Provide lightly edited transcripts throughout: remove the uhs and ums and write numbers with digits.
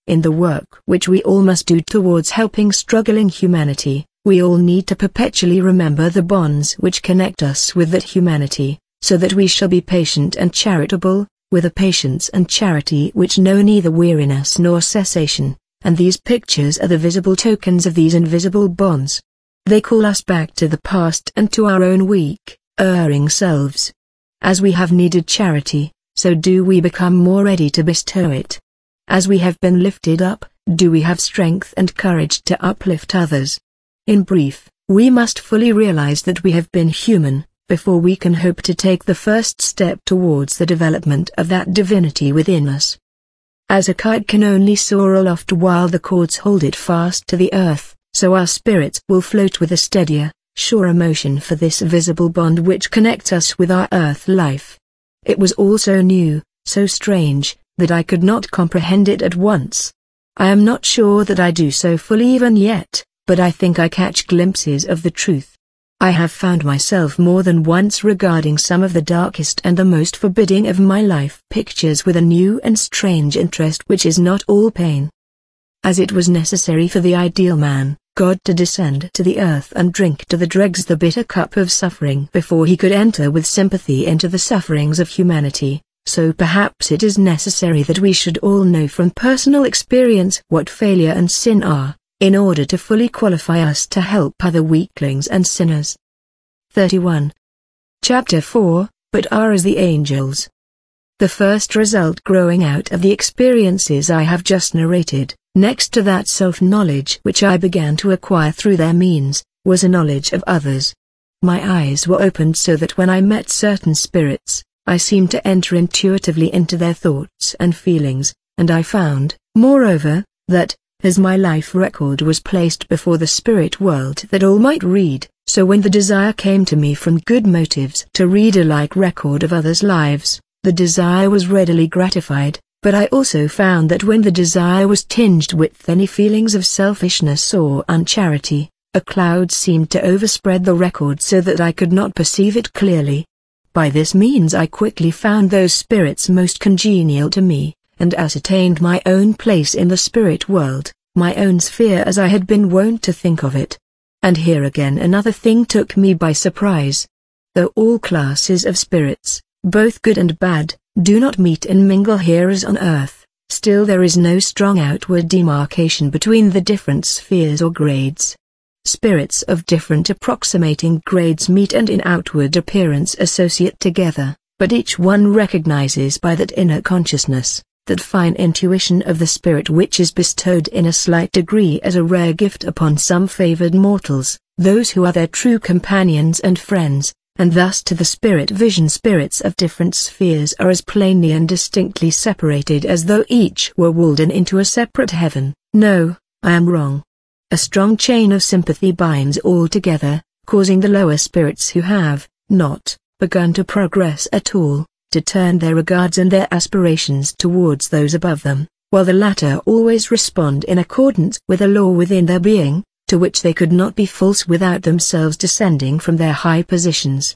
In the work which we all must do towards helping struggling humanity, we all need to perpetually remember the bonds which connect us with that humanity, so that we shall be patient and charitable, with a patience and charity which know neither weariness nor cessation, and these pictures are the visible tokens of these invisible bonds. They call us back to the past and to our own weak, erring selves. As we have needed charity, so do we become more ready to bestow it. As we have been lifted up, do we have strength and courage to uplift others. In brief, we must fully realize that we have been human, before we can hope to take the first step towards the development of that divinity within us. As a kite can only soar aloft while the cords hold it fast to the earth, so our spirits will float with a steadier, surer motion for this visible bond which connects us with our earth life. It was all so new, so strange, that I could not comprehend it at once. I am not sure that I do so fully even yet, but I think I catch glimpses of the truth. I have found myself more than once regarding some of the darkest and the most forbidding of my life pictures with a new and strange interest which is not all pain. As it was necessary for the ideal man, God, to descend to the earth and drink to the dregs the bitter cup of suffering before he could enter with sympathy into the sufferings of humanity, so perhaps it is necessary that we should all know from personal experience what failure and sin are, in order to fully qualify us to help other weaklings and sinners. 31. Chapter 4, But are as the angels. The first result growing out of the experiences I have just narrated, next to that self-knowledge which I began to acquire through their means, was a knowledge of others. My eyes were opened so that when I met certain spirits, I seemed to enter intuitively into their thoughts and feelings, and I found, moreover, that, as my life record was placed before the spirit world that all might read, so when the desire came to me from good motives to read a like record of others' lives, the desire was readily gratified, but I also found that when the desire was tinged with any feelings of selfishness or uncharity, a cloud seemed to overspread the record so that I could not perceive it clearly. By this means I quickly found those spirits most congenial to me, and ascertained my own place in the spirit world, my own sphere as I had been wont to think of it. And here again another thing took me by surprise. Though all classes of spirits, both good and bad, do not meet and mingle here as on earth, still there is no strong outward demarcation between the different spheres or grades. Spirits of different approximating grades meet and in outward appearance associate together, but each one recognizes by that inner consciousness, that fine intuition of the spirit which is bestowed in a slight degree as a rare gift upon some favored mortals, those who are their true companions and friends, and thus to the spirit vision spirits of different spheres are as plainly and distinctly separated as though each were walled in into a separate heaven. No, I am wrong. A strong chain of sympathy binds all together, causing the lower spirits who have not begun to progress at all, to turn their regards and their aspirations towards those above them, while the latter always respond in accordance with a law within their being, to which they could not be false without themselves descending from their high positions.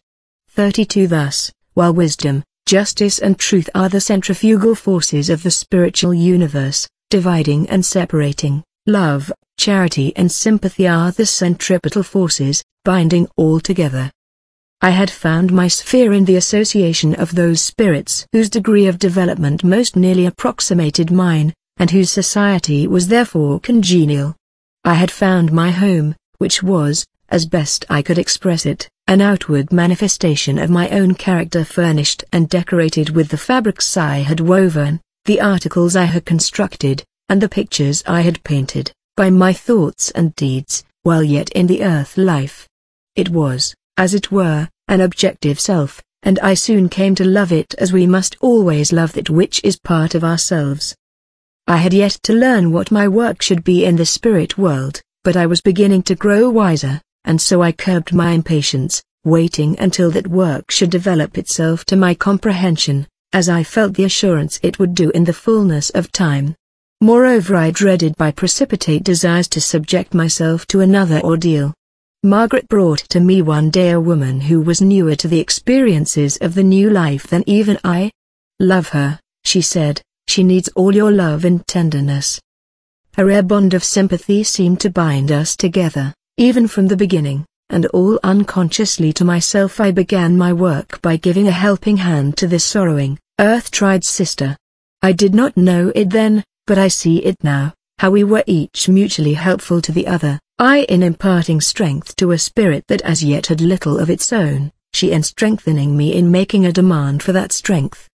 32. Thus, while wisdom, justice and truth are the centrifugal forces of the spiritual universe, dividing and separating, love, charity and sympathy are the centripetal forces, binding all together. I had found my sphere in the association of those spirits whose degree of development most nearly approximated mine, and whose society was therefore congenial. I had found my home, which was, as best I could express it, an outward manifestation of my own character furnished and decorated with the fabrics I had woven, the articles I had constructed, and the pictures I had painted, by my thoughts and deeds, while yet in the earth life. It was, as it were, an objective self, and I soon came to love it as we must always love that which is part of ourselves. I had yet to learn what my work should be in the spirit world, but I was beginning to grow wiser, and so I curbed my impatience, waiting until that work should develop itself to my comprehension, as I felt the assurance it would do in the fullness of time. Moreover, I dreaded by precipitate desires to subject myself to another ordeal. Margaret brought to me one day a woman who was newer to the experiences of the new life than even I. "Love her," she said, "she needs all your love and tenderness. A rare bond of sympathy seemed to bind us together, even from the beginning, and all unconsciously to myself I began my work by giving a helping hand to this sorrowing, earth-tried sister. I did not know it then, but I see it now, how we were each mutually helpful to the other, I in imparting strength to a spirit that as yet had little of its own, she in strengthening me in making a demand for that strength.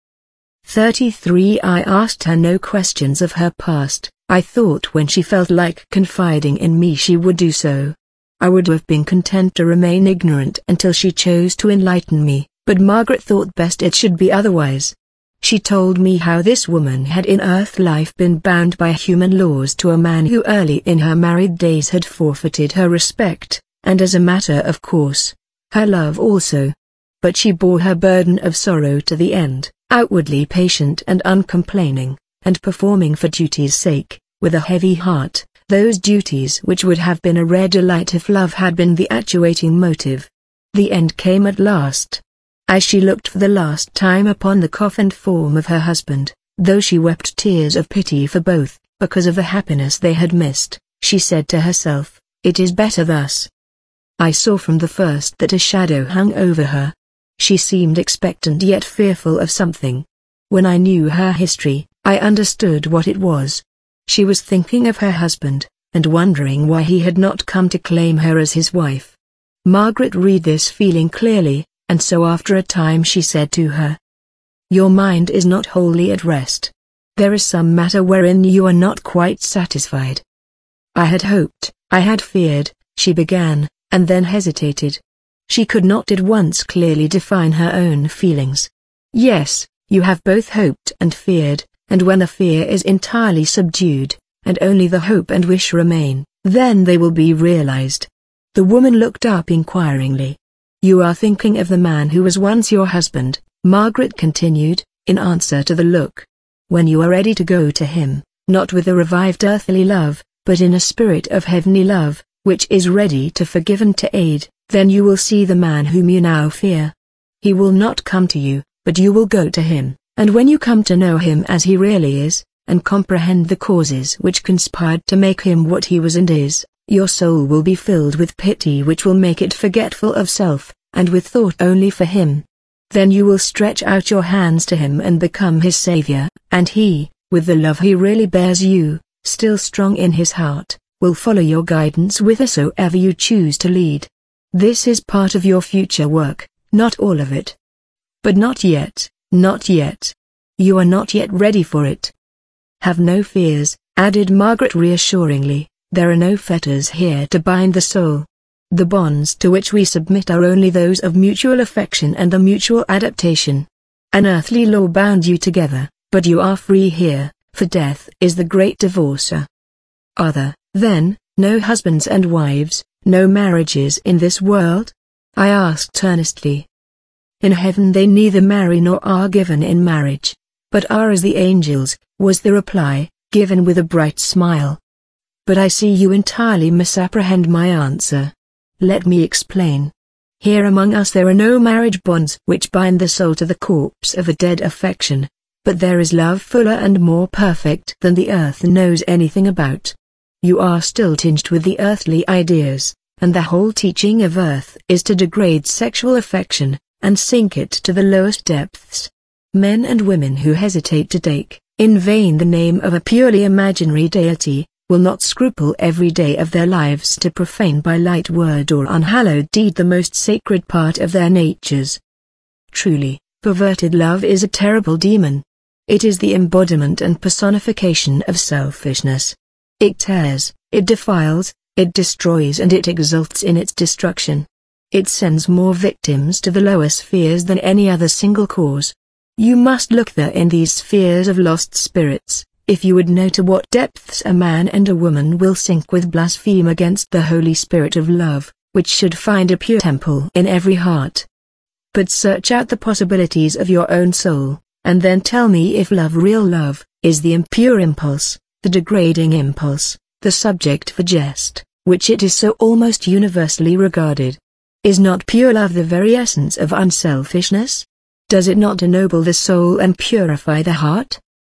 33 I asked her no questions of her past. I thought when she felt like confiding in me she would do so. I would have been content to remain ignorant until she chose to enlighten me, but Margaret thought best it should be otherwise. She told me how this woman had in earth life been bound by human laws to a man who early in her married days had forfeited her respect, and as a matter of course, her love also. But she bore her burden of sorrow to the end, outwardly patient and uncomplaining, and performing for duty's sake, with a heavy heart, those duties which would have been a rare delight if love had been the actuating motive. The end came at last. As she looked for the last time upon the coffined form of her husband, though she wept tears of pity for both, because of the happiness they had missed, she said to herself, "It is better thus." I saw from the first that a shadow hung over her. She seemed expectant yet fearful of something. When I knew her history, I understood what it was. She was thinking of her husband, and wondering why he had not come to claim her as his wife. Margaret read this feeling clearly, and so after a time she said to her, "Your mind is not wholly at rest. There is some matter wherein you are not quite satisfied." "I had hoped, I had feared," she began, and then hesitated. She could not at once clearly define her own feelings. "Yes, you have both hoped and feared, and when the fear is entirely subdued, and only the hope and wish remain, then they will be realized." The woman looked up inquiringly. "You are thinking of the man who was once your husband," Margaret continued, in answer to the look. "When you are ready to go to him, not with a revived earthly love, but in a spirit of heavenly love, which is ready to forgive and to aid, then you will see the man whom you now fear. He will not come to you, but you will go to him, and when you come to know him as he really is, and comprehend the causes which conspired to make him what he was and is, your soul will be filled with pity which will make it forgetful of self, and with thought only for him. Then you will stretch out your hands to him and become his savior, and he, with the love he really bears you, still strong in his heart, will follow your guidance whithersoever you choose to lead. This is part of your future work, not all of it. But not yet, not yet. You are not yet ready for it. Have no fears," added Margaret reassuringly, "there are no fetters here to bind the soul. The bonds to which we submit are only those of mutual affection and the mutual adaptation. An earthly law bound you together, but you are free here, for death is the great divorcer. Are there, then, no husbands and wives, no marriages in this world?" I asked earnestly. "In heaven they neither marry nor are given in marriage, but are as the angels," was the reply, given with a bright smile. "But I see you entirely misapprehend my answer. Let me explain. Here among us there are no marriage bonds which bind the soul to the corpse of a dead affection, but there is love fuller and more perfect than the earth knows anything about. You are still tinged with the earthly ideas, and the whole teaching of earth is to degrade sexual affection, and sink it to the lowest depths. Men and women who hesitate to take, in vain, the name of a purely imaginary deity, will not scruple every day of their lives to profane by light word or unhallowed deed the most sacred part of their natures. Truly, perverted love is a terrible demon. It is the embodiment and personification of selfishness. It tears, it defiles, it destroys, and it exults in its destruction. It sends more victims to the lower spheres than any other single cause. You must look there in these spheres of lost spirits, if you would know to what depths a man and a woman will sink with blaspheme against the Holy Spirit of love, which should find a pure temple in every heart. But search out the possibilities of your own soul, and then tell me if love, real love, is the impure impulse, the degrading impulse, the subject for jest, which it is so almost universally regarded. Is not pure love the very essence of unselfishness? Does it not ennoble the soul and purify the heart?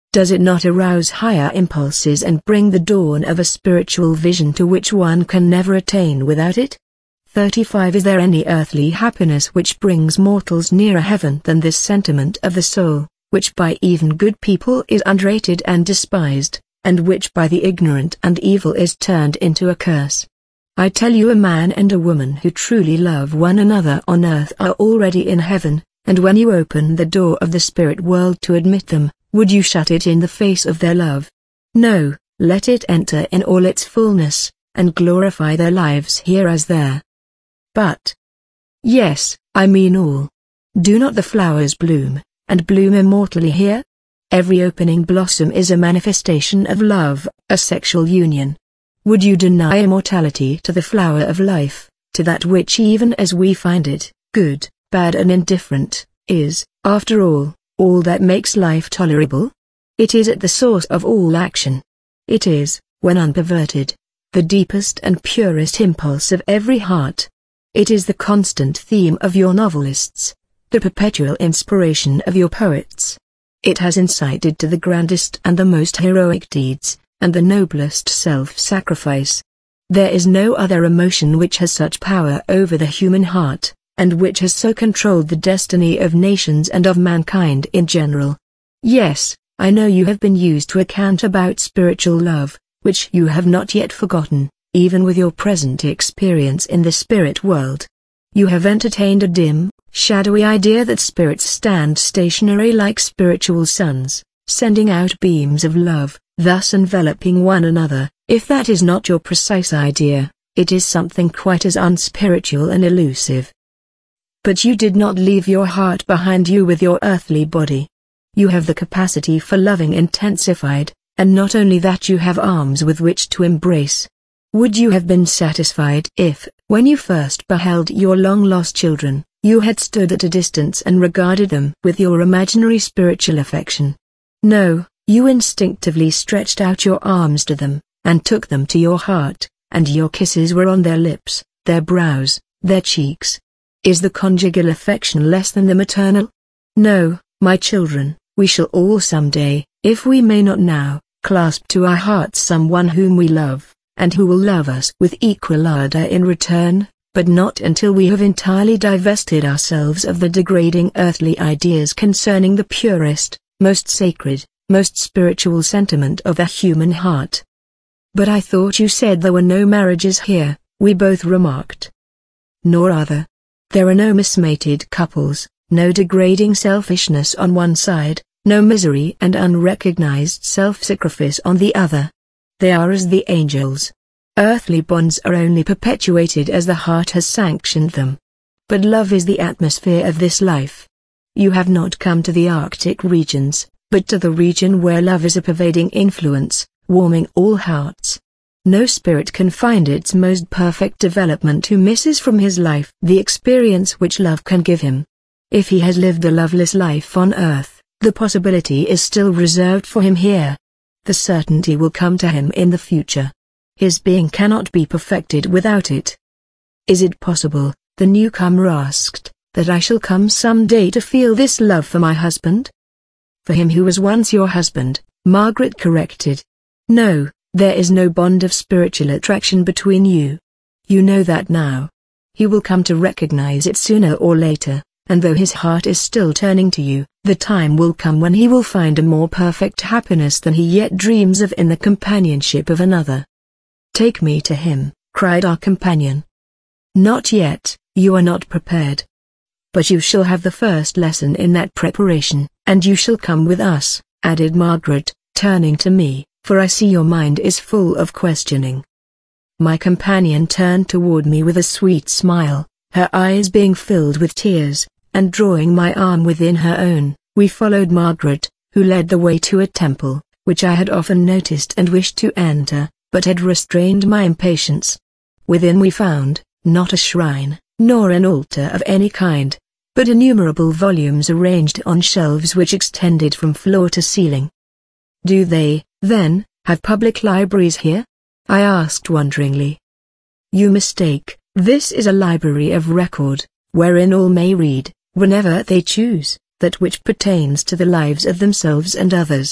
Does it not arouse higher impulses and bring the dawn of a spiritual vision to which one can never attain without it? 35. Is there any earthly happiness which brings mortals nearer heaven than this sentiment of the soul, which by even good people is underrated and despised, and which by the ignorant and evil is turned into a curse? I tell you, a man and a woman who truly love one another on earth are already in heaven, and when you open the door of the spirit world to admit them, would you shut it in the face of their love? No, let it enter in all its fullness, and glorify their lives here as there. But, yes, I mean all. Do not the flowers bloom, and bloom immortally here? Every opening blossom is a manifestation of love, a sexual union. Would you deny immortality to the flower of life, to that which even as we find it, good, bad and indifferent, is, after all that makes life tolerable? It is at the source of all action. It is, when unperverted, the deepest and purest impulse of every heart. It is the constant theme of your novelists, the perpetual inspiration of your poets. It has incited to the grandest and the most heroic deeds, and the noblest self-sacrifice. There is no other emotion which has such power over the human heart, and which has so controlled the destiny of nations and of mankind in general. Yes, I know you have been used to a cant about spiritual love, which you have not yet forgotten, even with your present experience in the spirit world. You have entertained a dim, shadowy idea that spirits stand stationary like spiritual suns, sending out beams of love, thus enveloping one another. If that is not your precise idea, it is something quite as unspiritual and elusive. But you did not leave your heart behind you with your earthly body. You have the capacity for loving intensified, and not only that, you have arms with which to embrace. Would you have been satisfied if, when you first beheld your long-lost children, you had stood at a distance and regarded them with your imaginary spiritual affection? No, you instinctively stretched out your arms to them, and took them to your heart, and your kisses were on their lips, their brows, their cheeks. Is the conjugal affection less than the maternal? No, my children, we shall all someday, if we may not now, clasp to our hearts someone whom we love, and who will love us with equal ardor in return, but not until we have entirely divested ourselves of the degrading earthly ideas concerning the purest, most sacred, most spiritual sentiment of the human heart. But I thought you said there were no marriages here, we both remarked. Nor are there. There are no mismated couples, no degrading selfishness on one side, no misery and unrecognized self-sacrifice on the other. They are as the angels. Earthly bonds are only perpetuated as the heart has sanctioned them. But love is the atmosphere of this life. You have not come to the Arctic regions, but to the region where love is a pervading influence, warming all hearts. No spirit can find its most perfect development who misses from his life the experience which love can give him. If he has lived a loveless life on earth, the possibility is still reserved for him here. The certainty will come to him in the future. His being cannot be perfected without it. Is it possible, the newcomer asked, that I shall come some day to feel this love for my husband? For him who was once your husband, Margaret corrected. No, there is no bond of spiritual attraction between you. You know that now. He will come to recognize it sooner or later, and though his heart is still turning to you, the time will come when he will find a more perfect happiness than he yet dreams of in the companionship of another. Take me to him, cried our companion. Not yet, you are not prepared. But you shall have the first lesson in that preparation, and you shall come with us, added Margaret, turning to me, for I see your mind is full of questioning. My companion turned toward me with a sweet smile, her eyes being filled with tears, and drawing my arm within her own, we followed Margaret, who led the way to a temple, which I had often noticed and wished to enter, but had restrained my impatience. Within we found, not a shrine, nor an altar of any kind, but innumerable volumes arranged on shelves which extended from floor to ceiling. Do they, then, have public libraries here? I asked wonderingly. You mistake, this is a library of record, wherein all may read, whenever they choose, that which pertains to the lives of themselves and others.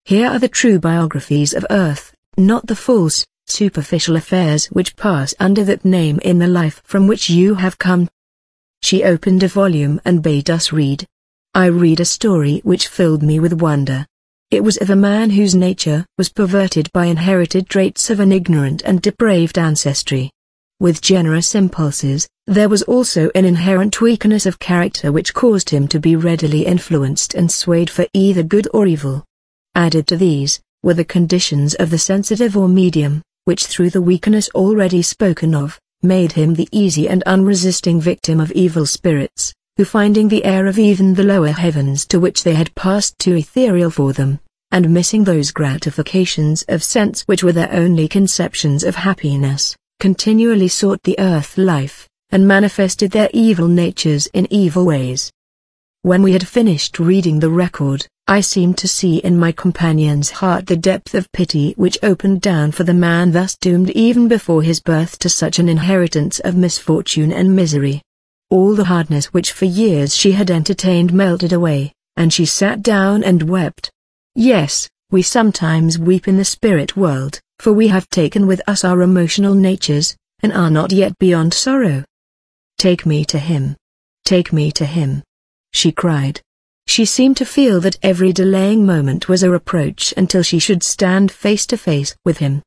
Here are the true biographies of Earth, not the false, superficial affairs which pass under that name in the life from which you have come." She opened a volume and bade us read. I read a story which filled me with wonder. It was of a man whose nature was perverted by inherited traits of an ignorant and depraved ancestry. With generous impulses, there was also an inherent weakness of character which caused him to be readily influenced and swayed for either good or evil. Added to these, were the conditions of the sensitive or medium, which through the weakness already spoken of, made him the easy and unresisting victim of evil spirits, who finding the air of even the lower heavens to which they had passed too ethereal for them, and missing those gratifications of sense which were their only conceptions of happiness, continually sought the earth life, and manifested their evil natures in evil ways. When we had finished reading the record, I seemed to see in my companion's heart the depth of pity which opened down for the man thus doomed even before his birth to such an inheritance of misfortune and misery. All the hardness which for years she had entertained melted away, and she sat down and wept. Yes, we sometimes weep in the spirit world, for we have taken with us our emotional natures, and are not yet beyond sorrow. "Take me to him. Take me to him," she cried. She seemed to feel that every delaying moment was a reproach until she should stand face to face with him.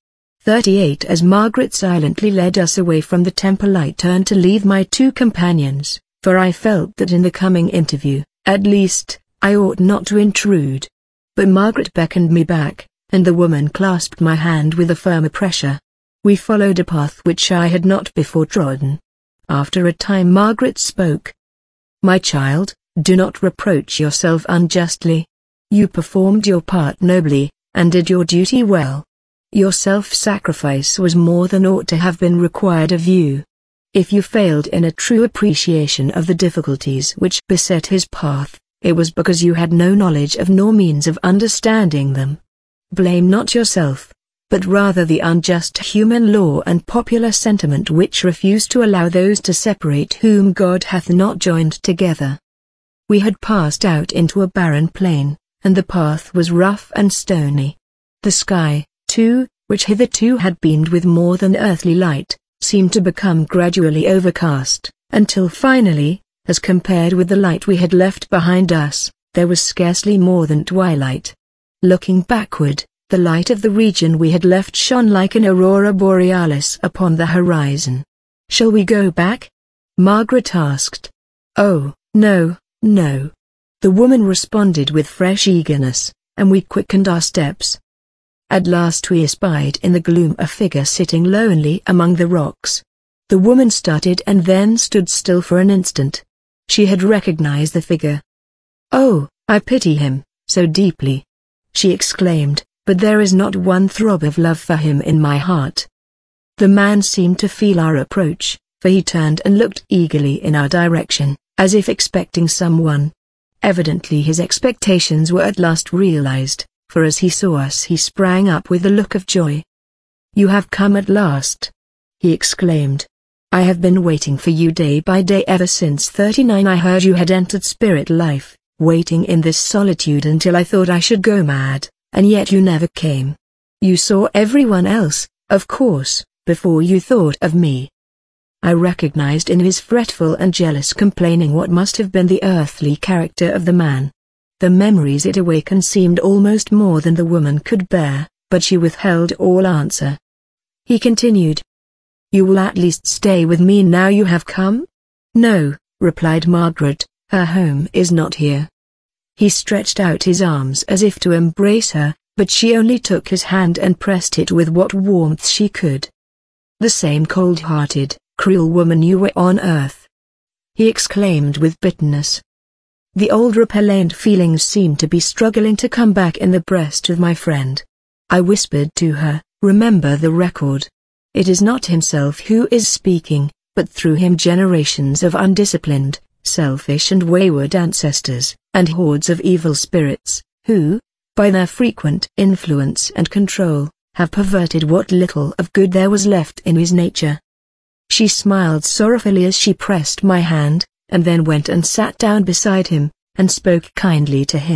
38 As Margaret silently led us away from the temple, I turned to leave my two companions, for I felt that in the coming interview, at least, I ought not to intrude. But Margaret beckoned me back, and the woman clasped my hand with a firmer pressure. We followed a path which I had not before trodden. After a time Margaret spoke. "My child, do not reproach yourself unjustly. You performed your part nobly, and did your duty well. Your self-sacrifice was more than ought to have been required of you. If you failed in a true appreciation of the difficulties which beset his path, it was because you had no knowledge of nor means of understanding them. Blame not yourself, but rather the unjust human law and popular sentiment which refuse to allow those to separate whom God hath not joined together." We had passed out into a barren plain, and the path was rough and stony. The sky, too, which hitherto had beamed with more than earthly light, seemed to become gradually overcast, until finally, as compared with the light we had left behind us, there was scarcely more than twilight. Looking backward, the light of the region we had left shone like an aurora borealis upon the horizon. "Shall we go back?" Margaret asked. "Oh, no, no." The woman responded with fresh eagerness, and we quickened our steps. At last we espied in the gloom a figure sitting lonely among the rocks. The woman started and then stood still for an instant. She had recognized the figure. "Oh, I pity him, so deeply," she exclaimed, "but there is not one throb of love for him in my heart." The man seemed to feel our approach, for he turned and looked eagerly in our direction, as if expecting someone. Evidently his expectations were at last realized, for as he saw us he sprang up with a look of joy. "You have come at last," he exclaimed. "I have been waiting for you day by day ever since 39 I heard you had entered spirit life, waiting in this solitude until I thought I should go mad, and yet you never came. You saw everyone else, of course, before you thought of me." I recognized in his fretful and jealous complaining what must have been the earthly character of the man. The memories it awakened seemed almost more than the woman could bear, but she withheld all answer. He continued. "You will at least stay with me now you have come?" "No," replied Margaret, "her home is not here." He stretched out his arms as if to embrace her, but she only took his hand and pressed it with what warmth she could. "The same cold-hearted, cruel woman you were on earth," he exclaimed with bitterness. The old repellent feelings seemed to be struggling to come back in the breast of my friend. I whispered to her, "Remember the record. It is not himself who is speaking, but through him generations of undisciplined, selfish and wayward ancestors, and hordes of evil spirits, who, by their frequent influence and control, have perverted what little of good there was left in his nature." She smiled sorrowfully as she pressed my hand, and then went and sat down beside him, and spoke kindly to him,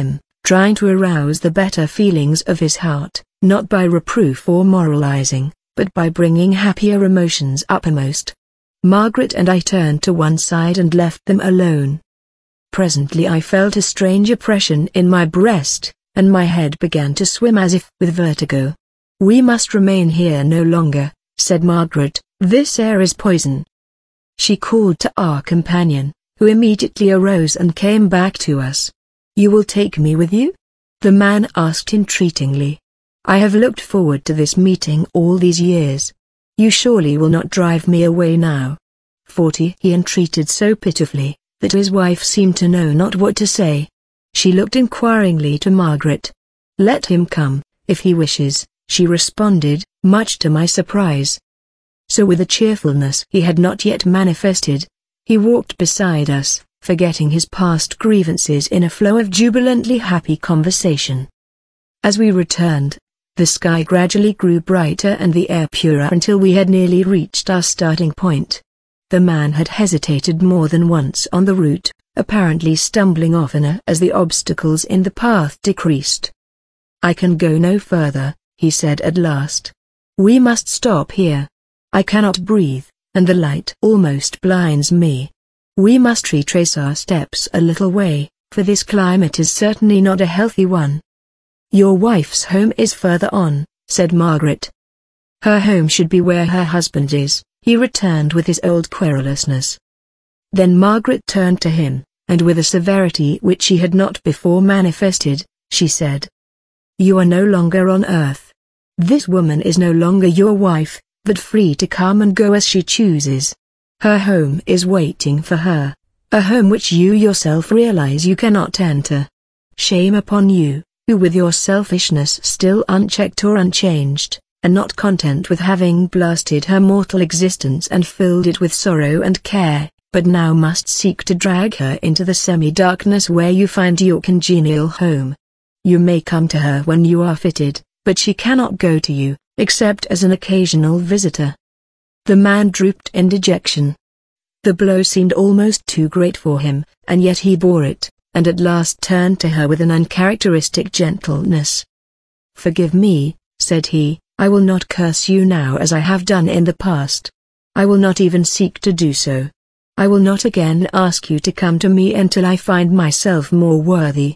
trying to arouse the better feelings of his heart, not by reproof or moralizing, but by bringing happier emotions uppermost. Margaret and I turned to one side and left them alone. Presently I felt a strange oppression in my breast, and my head began to swim as if with vertigo. "We must remain here no longer," said Margaret, "this air is poison." She called to our companion, who immediately arose and came back to us. "You will take me with you?" the man asked entreatingly. "I have looked forward to this meeting all these years. You surely will not drive me away now." 40 He entreated so pitifully, that his wife seemed to know not what to say. She looked inquiringly to Margaret. "Let him come, if he wishes," she responded, much to my surprise. So with a cheerfulness he had not yet manifested, he walked beside us, forgetting his past grievances in a flow of jubilantly happy conversation. As we returned, the sky gradually grew brighter and the air purer until we had nearly reached our starting point. The man had hesitated more than once on the route, apparently stumbling oftener as the obstacles in the path decreased. "I can go no further," he said at last. "We must stop here. I cannot breathe, and the light almost blinds me. We must retrace our steps a little way, for this climate is certainly not a healthy one." "Your wife's home is further on," said Margaret. "Her home should be where her husband is," he returned with his old querulousness. Then Margaret turned to him, and with a severity which she had not before manifested, she said, "You are no longer on earth. This woman is no longer your wife, but free to come and go as she chooses. Her home is waiting for her, a home which you yourself realize you cannot enter. Shame upon you, who with your selfishness still unchecked or unchanged, and not content with having blasted her mortal existence and filled it with sorrow and care, but now must seek to drag her into the semi-darkness where you find your congenial home. You may come to her when you are fitted, but she cannot go to you, except as an occasional visitor." The man drooped in dejection. The blow seemed almost too great for him, and yet he bore it, and at last turned to her with an uncharacteristic gentleness. "Forgive me," said he, "I will not curse you now as I have done in the past. I will not even seek to do so. I will not again ask you to come to me until I find myself more worthy.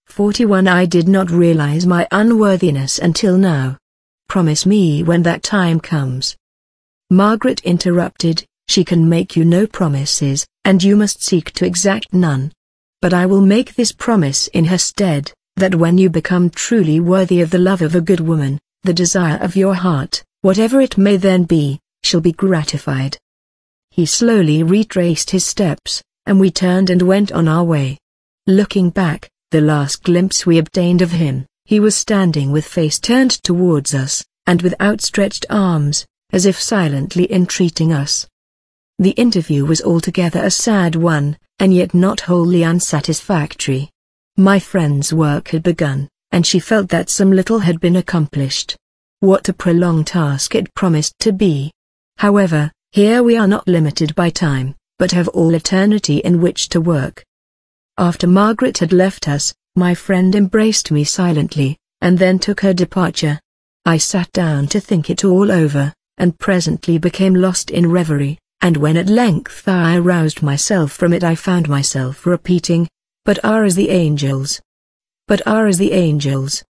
41 I did not realize my unworthiness until now. Promise me when that time comes." Margaret interrupted, "She can make you no promises, and you must seek to exact none. But I will make this promise in her stead, that when you become truly worthy of the love of a good woman, the desire of your heart, whatever it may then be, shall be gratified." He slowly retraced his steps, and we turned and went on our way. Looking back, the last glimpse we obtained of him, he was standing with face turned towards us, and with outstretched arms, as if silently entreating us. The interview was altogether a sad one, and yet not wholly unsatisfactory. My friend's work had begun, and she felt that some little had been accomplished. What a prolonged task it promised to be! However, here we are not limited by time, but have all eternity in which to work. After Margaret had left us, my friend embraced me silently, and then took her departure. I sat down to think it all over, and presently became lost in reverie, and when at length I aroused myself from it I found myself repeating, "But are as the angels. But are as the angels."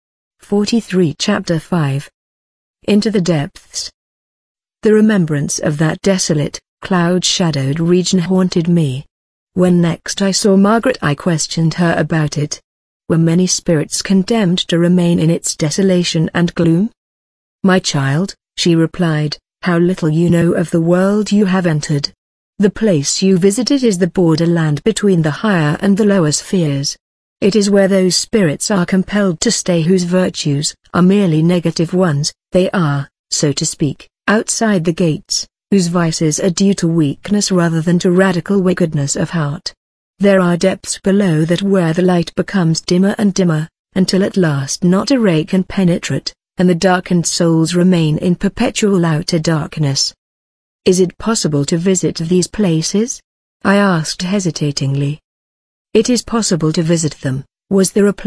43 Chapter 5. Into the depths. The remembrance of that desolate, cloud-shadowed region haunted me. When next I saw Margaret I questioned her about it. Were many spirits condemned to remain in its desolation and gloom? "My child," she replied, "how little you know of the world you have entered. The place you visited is the borderland between the higher and the lower spheres. It is where those spirits are compelled to stay whose virtues are merely negative ones. They are, so to speak, outside the gates, whose vices are due to weakness rather than to radical wickedness of heart. There are depths below that where the light becomes dimmer and dimmer, until at last not a ray can penetrate, and the darkened souls remain in perpetual outer darkness." "Is it possible to visit these places?" I asked hesitatingly. "It is possible to visit them," was the reply,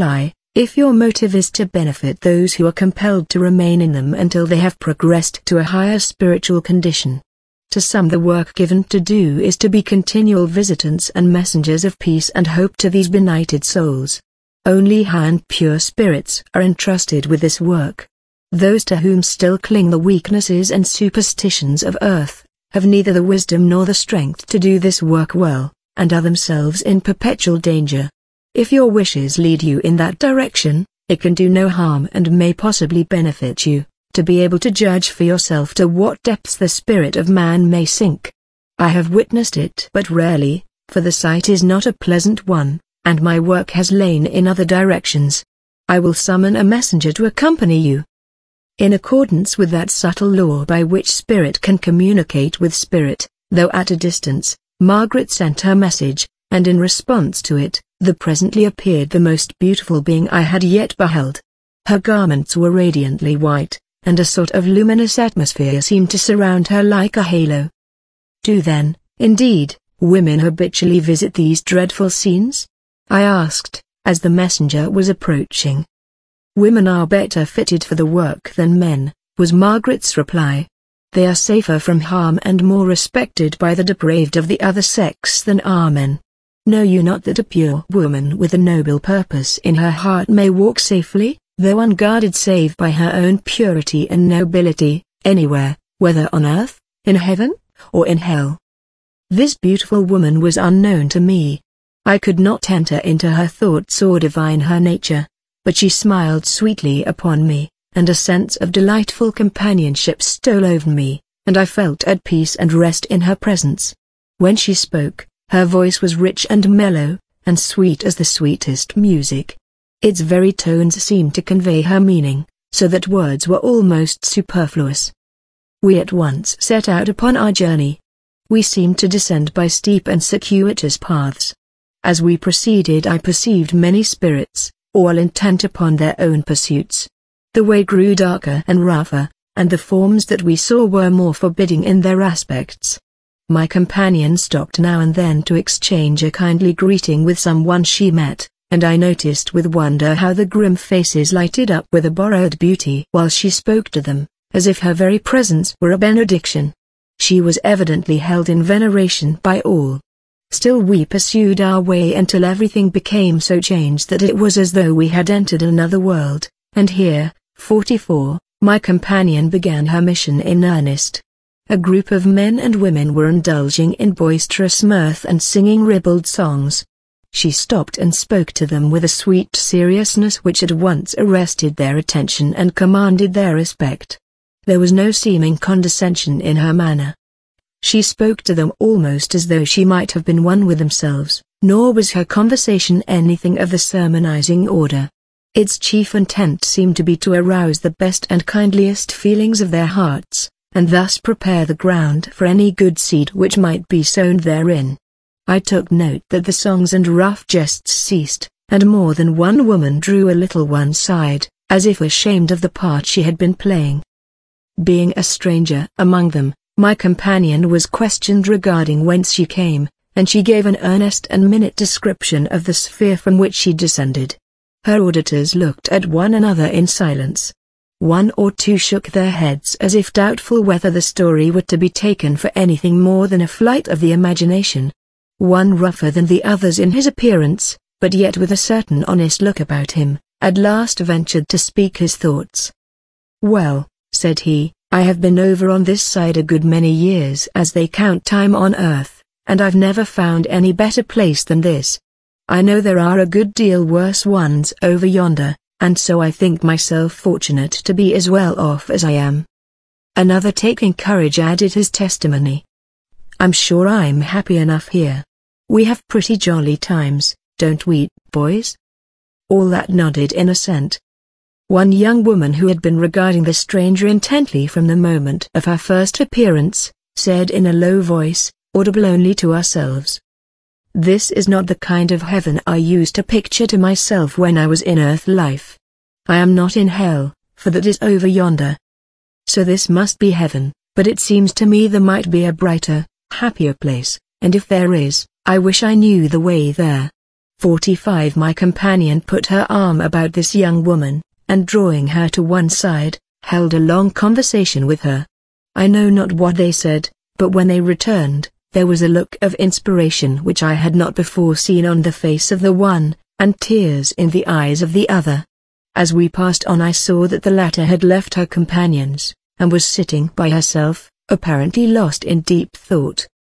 If your motive is to benefit those who are compelled to remain in them until they have progressed to a higher spiritual condition. To some the work given to do is to be continual visitants and messengers of peace and hope to these benighted souls. Only high and pure spirits are entrusted with this work. Those to whom still cling the weaknesses and superstitions of earth, have neither the wisdom nor the strength to do this work well, and are themselves in perpetual danger. If your wishes lead you in that direction, it can do no harm and may possibly benefit you, to be able to judge for yourself to what depths the spirit of man may sink. I have witnessed it but rarely, for the sight is not a pleasant one, and my work has lain in other directions. I will summon a messenger to accompany you. In accordance with that subtle law by which spirit can communicate with spirit, though at a distance, Margaret sent her message, and in response to it, there presently appeared the most beautiful being I had yet beheld. Her garments were radiantly white, and a sort of luminous atmosphere seemed to surround her like a halo. Do then, indeed, women habitually visit these dreadful scenes? I asked, as the messenger was approaching. Women are better fitted for the work than men, was Margaret's reply. They are safer from harm and more respected by the depraved of the other sex than are men. Know you not that a pure woman with a noble purpose in her heart may walk safely, though unguarded save by her own purity and nobility, anywhere, whether on earth, in heaven, or in hell? This beautiful woman was unknown to me. I could not enter into her thoughts or divine her nature, but she smiled sweetly upon me, and a sense of delightful companionship stole over me, and I felt at peace and rest in her presence. When she spoke, her voice was rich and mellow, and sweet as the sweetest music. Its very tones seemed to convey her meaning, so that words were almost superfluous. We at once set out upon our journey. We seemed to descend by steep and circuitous paths. As we proceeded I perceived many spirits, all intent upon their own pursuits. The way grew darker and rougher, and the forms that we saw were more forbidding in their aspects. My companion stopped now and then to exchange a kindly greeting with someone she met, and I noticed with wonder how the grim faces lighted up with a borrowed beauty while she spoke to them, as if her very presence were a benediction. She was evidently held in veneration by all. Still we pursued our way until everything became so changed that it was as though we had entered another world, and here, 44, my companion began her mission in earnest. A group of men and women were indulging in boisterous mirth and singing ribald songs. She stopped and spoke to them with a sweet seriousness which at once arrested their attention and commanded their respect. There was no seeming condescension in her manner. She spoke to them almost as though she might have been one with themselves, nor was her conversation anything of the sermonizing order. Its chief intent seemed to be to arouse the best and kindliest feelings of their hearts, and thus prepare the ground for any good seed which might be sown therein. I took note that the songs and rough jests ceased, and more than one woman drew a little one side, as if ashamed of the part she had been playing. Being a stranger among them, my companion was questioned regarding whence she came, and she gave an earnest and minute description of the sphere from which she descended. Her auditors looked at one another in silence. One or two shook their heads as if doubtful whether the story were to be taken for anything more than a flight of the imagination. One rougher than the others in his appearance, but yet with a certain honest look about him, at last ventured to speak his thoughts. "Well," said he, "I have been over on this side a good many years as they count time on earth, and I've never found any better place than this. I know there are a good deal worse ones over yonder, and so I think myself fortunate to be as well off as I am." Another, taking courage, added his testimony. "I'm sure I'm happy enough here. We have pretty jolly times, don't we, boys?" All that nodded in assent. One young woman who had been regarding the stranger intently from the moment of her first appearance, said in a low voice, audible only to ourselves, "This is not the kind of heaven I used to picture to myself when I was in earth life. I am not in hell, for that is over yonder. So this must be heaven, but it seems to me there might be a brighter, happier place, and if there is, I wish I knew the way there. 45 My companion put her arm about this young woman, and drawing her to one side, held a long conversation with her. I know not what they said, but when they returned, there was a look of inspiration which I had not before seen on the face of the one, and tears in the eyes of the other. As we passed on I saw that the latter had left her companions, and was sitting by herself, apparently lost in deep thought.